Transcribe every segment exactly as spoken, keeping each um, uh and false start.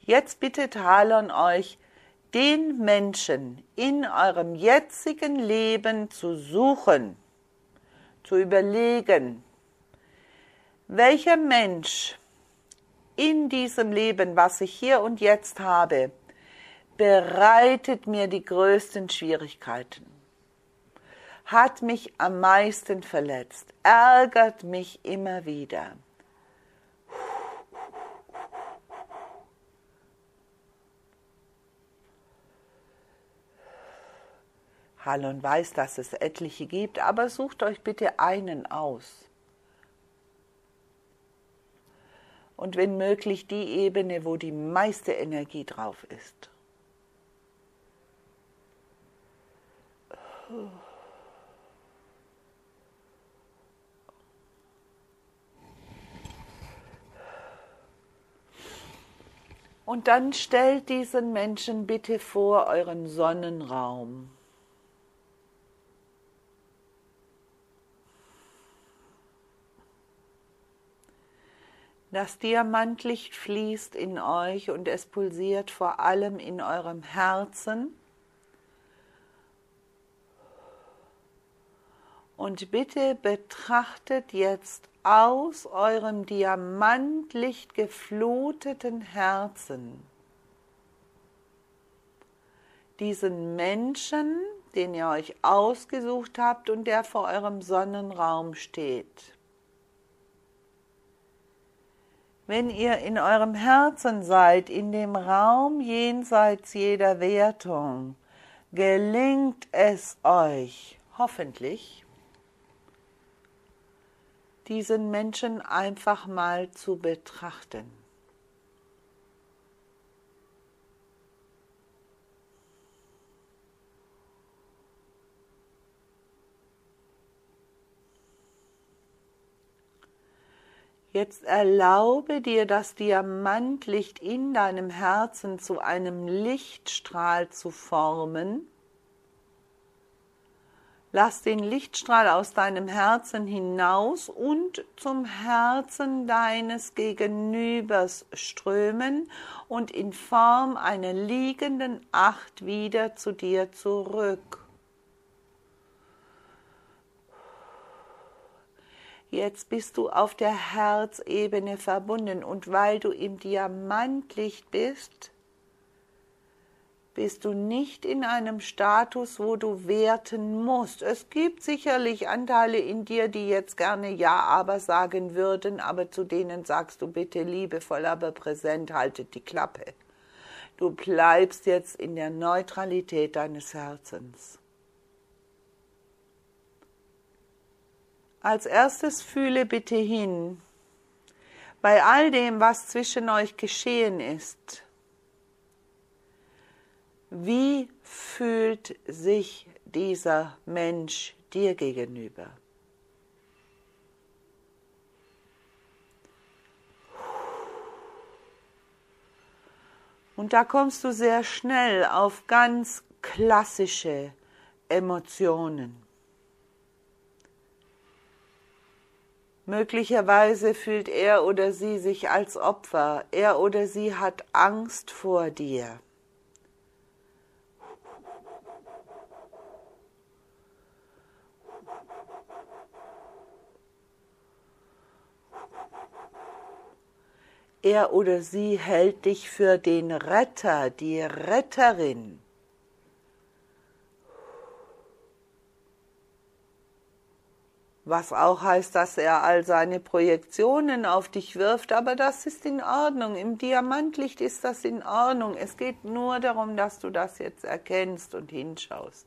Jetzt bittet Halon euch, den Menschen in eurem jetzigen Leben zu suchen, zu überlegen, welcher Mensch in diesem Leben, was ich hier und jetzt habe, bereitet mir die größten Schwierigkeiten, hat mich am meisten verletzt, ärgert mich immer wieder. Halon weiß, dass es etliche gibt, aber sucht euch bitte einen aus. Und wenn möglich die Ebene, wo die meiste Energie drauf ist. Und dann stellt diesen Menschen bitte vor euren Sonnenraum. Das Diamantlicht fließt in euch und es pulsiert vor allem in eurem Herzen. Und bitte betrachtet jetzt aus eurem Diamantlicht gefluteten Herzen diesen Menschen, den ihr euch ausgesucht habt und der vor eurem Sonnenraum steht. Wenn ihr in eurem Herzen seid, in dem Raum jenseits jeder Wertung, gelingt es euch, hoffentlich, diesen Menschen einfach mal zu betrachten. Jetzt erlaube dir, das Diamantlicht in deinem Herzen zu einem Lichtstrahl zu formen. Lass den Lichtstrahl aus deinem Herzen hinaus und zum Herzen deines Gegenübers strömen und in Form einer liegenden Acht wieder zu dir zurück. Jetzt bist du auf der Herzebene verbunden und weil du im Diamantlicht bist, bist du nicht in einem Status, wo du werten musst. Es gibt sicherlich Anteile in dir, die jetzt gerne Ja, aber sagen würden, aber zu denen sagst du bitte liebevoll, aber präsent, haltet die Klappe. Du bleibst jetzt in der Neutralität deines Herzens. Als erstes fühle bitte hin, bei all dem, was zwischen euch geschehen ist, wie fühlt sich dieser Mensch dir gegenüber? Und da kommst du sehr schnell auf ganz klassische Emotionen. Möglicherweise fühlt er oder sie sich als Opfer. Er oder sie hat Angst vor dir. Er oder sie hält dich für den Retter, die Retterin. Was auch heißt, dass er all seine Projektionen auf dich wirft, aber das ist in Ordnung. Im Diamantlicht ist das in Ordnung. Es geht nur darum, dass du das jetzt erkennst und hinschaust.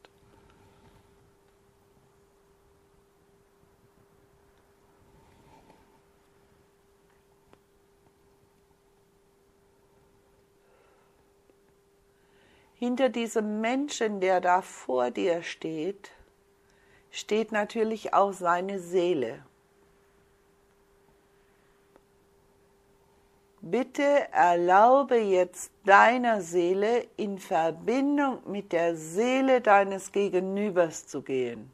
Hinter diesem Menschen, der da vor dir steht, steht natürlich auch seine Seele. Bitte erlaube jetzt deiner Seele in Verbindung mit der Seele deines Gegenübers zu gehen.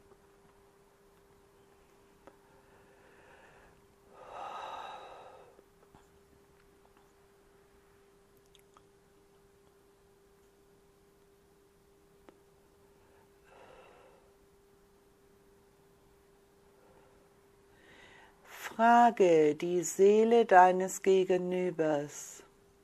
Frage die Seele deines Gegenübers: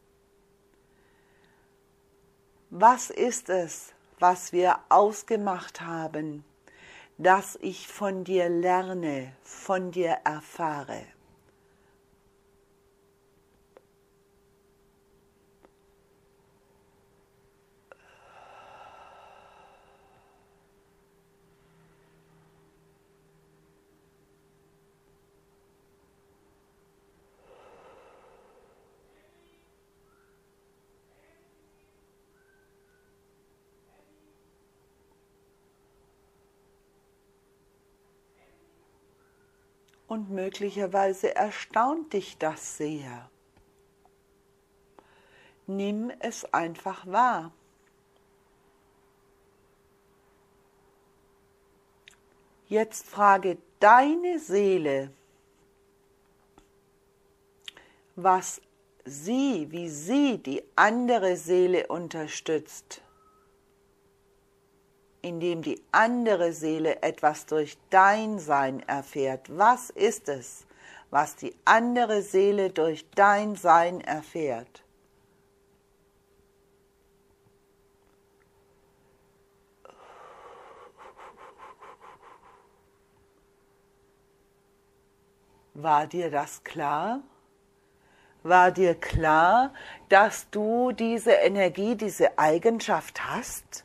Was ist es, was wir ausgemacht haben, dass ich von dir lerne, von dir erfahre? Und möglicherweise erstaunt dich das sehr. Nimm es einfach wahr. Jetzt frage deine Seele, was sie, wie sie die andere Seele unterstützt, indem die andere Seele etwas durch dein Sein erfährt. Was ist es, was die andere Seele durch dein Sein erfährt? War dir das klar? War dir klar, dass du diese Energie, diese Eigenschaft hast?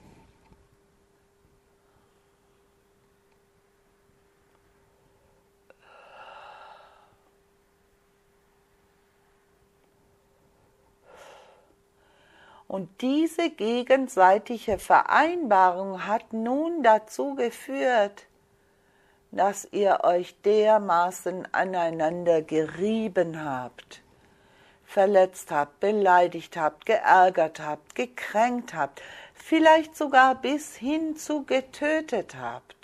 Und diese gegenseitige Vereinbarung hat nun dazu geführt, dass ihr euch dermaßen aneinander gerieben habt, verletzt habt, beleidigt habt, geärgert habt, gekränkt habt, vielleicht sogar bis hin zu getötet habt.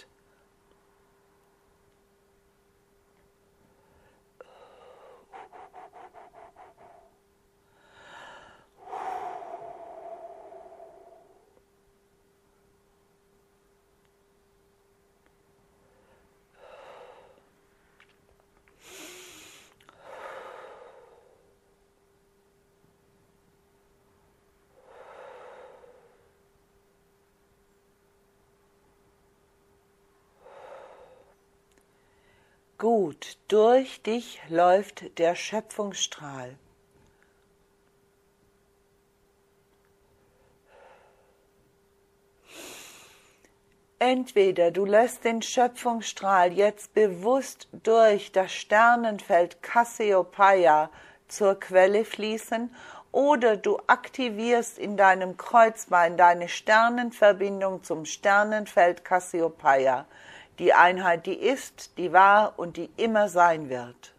Gut, durch dich läuft der Schöpfungsstrahl. Entweder du lässt den Schöpfungsstrahl jetzt bewusst durch das Sternenfeld Cassiopeia zur Quelle fließen, oder du aktivierst in deinem Kreuzbein deine Sternenverbindung zum Sternenfeld Cassiopeia. Die Einheit, die ist, die war und die immer sein wird.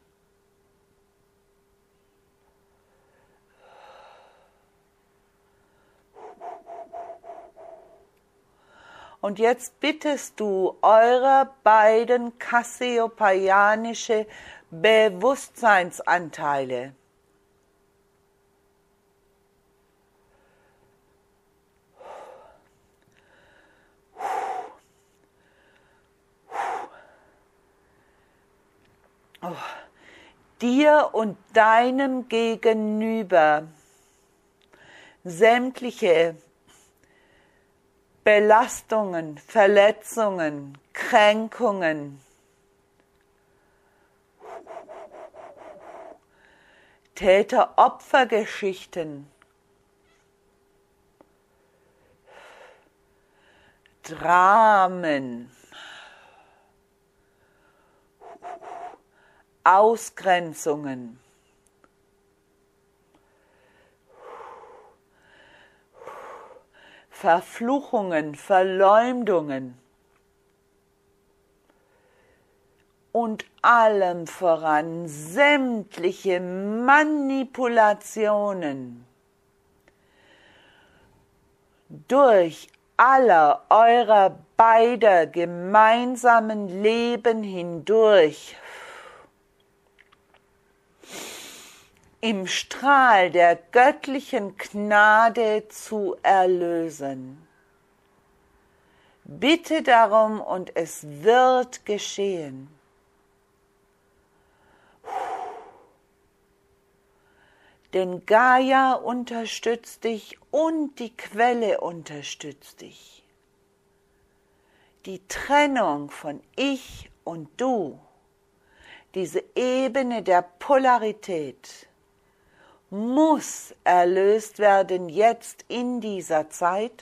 Und jetzt bittest du eure beiden kassiopeianische Bewusstseinsanteile, oh, dir und deinem Gegenüber sämtliche Belastungen, Verletzungen, Kränkungen, Täter-Opfer-Geschichten, Dramen, Ausgrenzungen, Verfluchungen, Verleumdungen und allem voran sämtliche Manipulationen durch aller eurer beider gemeinsamen Leben hindurch im Strahl der göttlichen Gnade zu erlösen. Bitte darum und es wird geschehen. Denn Gaia unterstützt dich und die Quelle unterstützt dich. Die Trennung von Ich und Du, diese Ebene der Polarität, muss erlöst werden jetzt in dieser Zeit,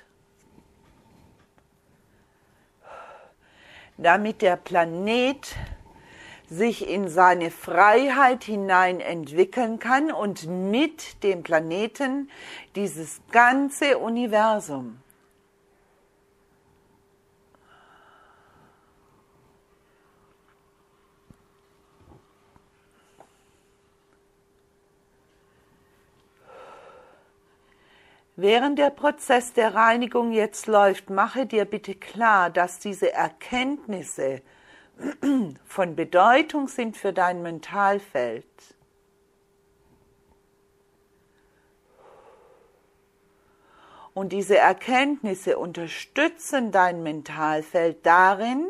damit der Planet sich in seine Freiheit hinein entwickeln kann und mit dem Planeten dieses ganze Universum. Während der Prozess der Reinigung jetzt läuft, mache dir bitte klar, dass diese Erkenntnisse von Bedeutung sind für dein Mentalfeld. Und diese Erkenntnisse unterstützen dein Mentalfeld darin,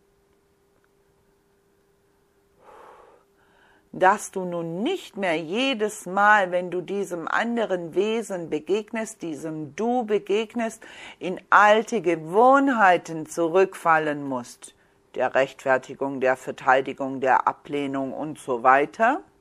dass du nun nicht mehr jedes Mal, wenn du diesem anderen Wesen begegnest, diesem Du begegnest, in alte Gewohnheiten zurückfallen musst, der Rechtfertigung, der Verteidigung, der Ablehnung und so weiter,